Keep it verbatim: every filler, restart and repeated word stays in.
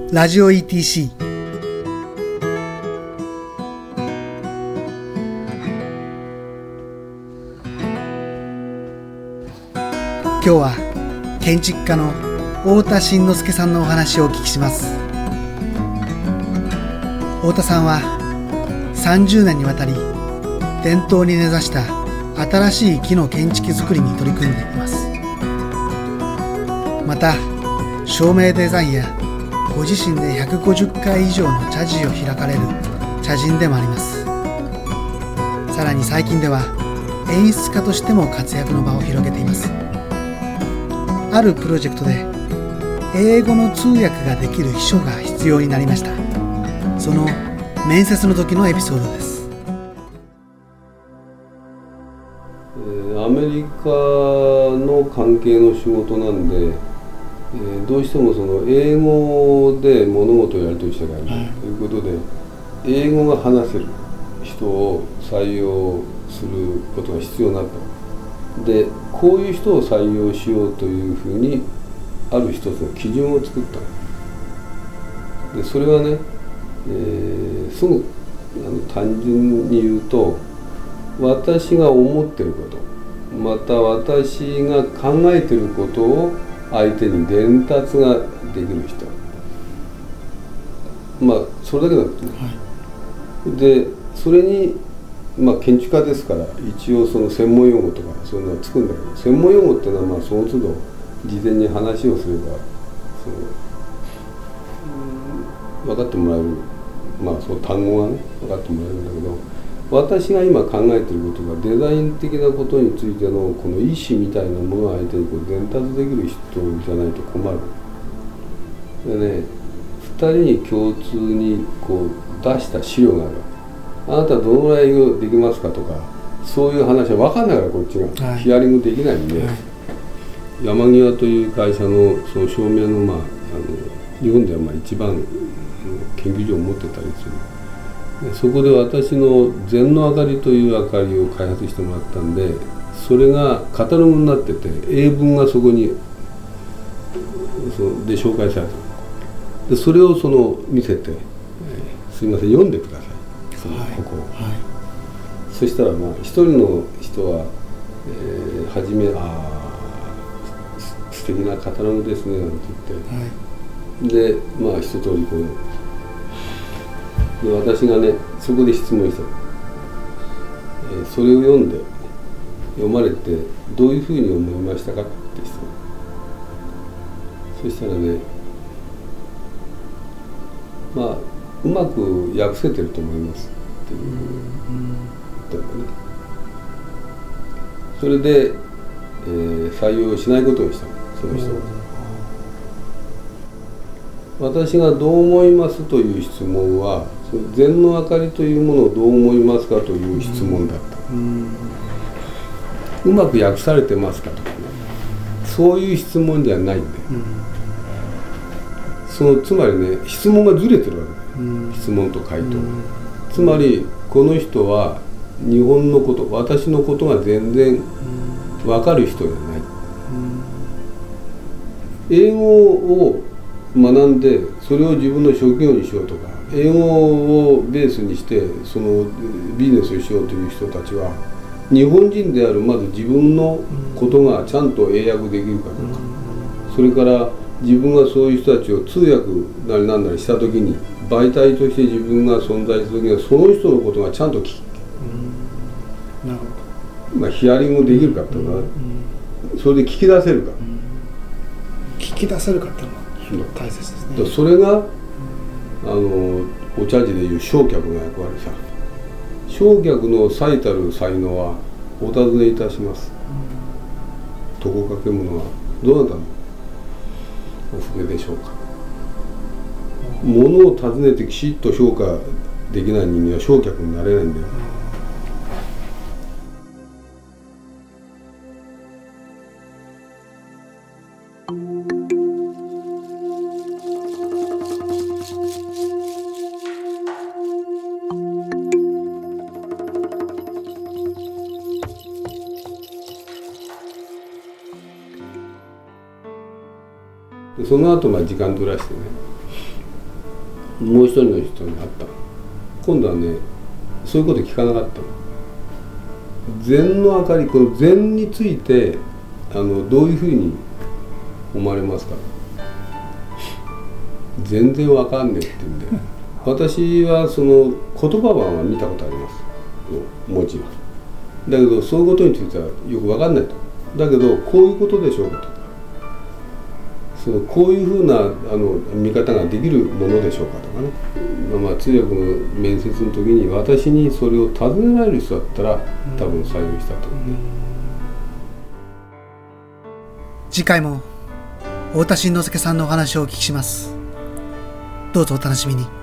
ラジオ イーティーシー。 今日は建築家の太田慎之介さんのお話をお聞きします。太田さんはさんじゅうねんにわたり伝統に根ざした新しい木の建築づくりに取り組んでいます。また照明デザインやご自身でひゃくごじゅっかい以上の茶事を開かれる茶人でもあります。さらに最近では演出家としても活躍の場を広げています。あるプロジェクトで英語の通訳ができる秘書が必要になりました。その面接の時のエピソードです。 アメリカの関係の仕事なんで、えー、どうしてもその英語で物事をやり取りしたからね、ということで英語が話せる人を採用することが必要になった。でこういう人を採用しようというふうにある一つの基準を作った。でそれはね、えー、すぐあの単純に言うと、私が思ってること、また私が考えてることを相手に伝達ができる人、まあそれだけだってね、はい、でそれに、まあ、建築家ですから一応その専門用語とかそういうのはつくんだけど、専門用語っていうのはまあその都度事前に話をすればその、うん、分かってもらえる、まあその単語がね分かってもらえるんだけど、私が今考えていることがデザイン的なことについてのこの意思みたいなものを相手にこう伝達できる人じゃないと困る。でね、ふたりに共通にこう出した資料がある。あなたどのぐらいできますかとか、そういう話は分かんないからこっちが、はい、ヒアリングできないんで、はい、山際という会社のその照明の、まあ、あの日本ではまあ一番研究所を持ってたりする。そこで私の禅の明かりという明かりを開発してもらったんで、それがカタログになってて英文がそこにそで紹介されてる。でそれをその見せて、えー、すいません読んでください、そのここを、はいはい、そしたらまあ一人の人は、えー、初め「ああす素敵なカタログですね」なんて言って、はい、でまあ一通りこうで私がねそこで質問した、えー、それを読んで読まれてどういうふうに思いましたかって質問。そしたらね、まあうまく訳せてると思いますっていう言ったんだね。それで、えー、採用しないことにしたの、その人は。私がどう思いますという質問は禅の明かりというものをどう思いますかという質問だった。うん、うまく訳されてますかとかね、そういう質問じゃないんだよ。うん、そのつまりね質問がずれてるわけだよ、うん、質問と回答、うん、つまりこの人は日本のこと、私のことが全然分かる人じゃない。うん、英語を学んでそれを自分の職業にしようとか、英語をベースにしてそのビジネスをしようという人たちは日本人であるまず自分のことがちゃんと英訳できるかどうか、それから自分がそういう人たちを通訳なりなんなりした時に媒体として自分が存在する時にはその人のことがちゃんと聞き、うん、なるほど、まあ、ヒアリングできるかっていうのは、うん、それで聞き出せるか、うん、聞き出せるかっていうのは大切ですね。それが、うん、あのお茶事でいう正客の役割さ。正客の最たる才能はお尋ねいたします。とこかけ物はどなたのお筆でしょうか。ものを尋ねてきちっと評価できない人間は正客になれないんだよ。その後まあ時間ずらしてね、 もう一人の人に会った。今度はねそういうこと聞かなかった。禅の明かり、この禅についてあのどういうふうに思われますか。全然わかんねえって言うんで私はその言葉は見たことあります、文字は。だけどそういうことについてはよくわかんないと。だけどこういうことでしょうかと、そのこういうふうなあの見方ができるものでしょうかとかね、まあ、通訳の面接の時に私にそれを尋ねられる人だったら多分採用したと思うね。 次回も太田慎之介さんのお話をお聞きします。どうぞお楽しみに。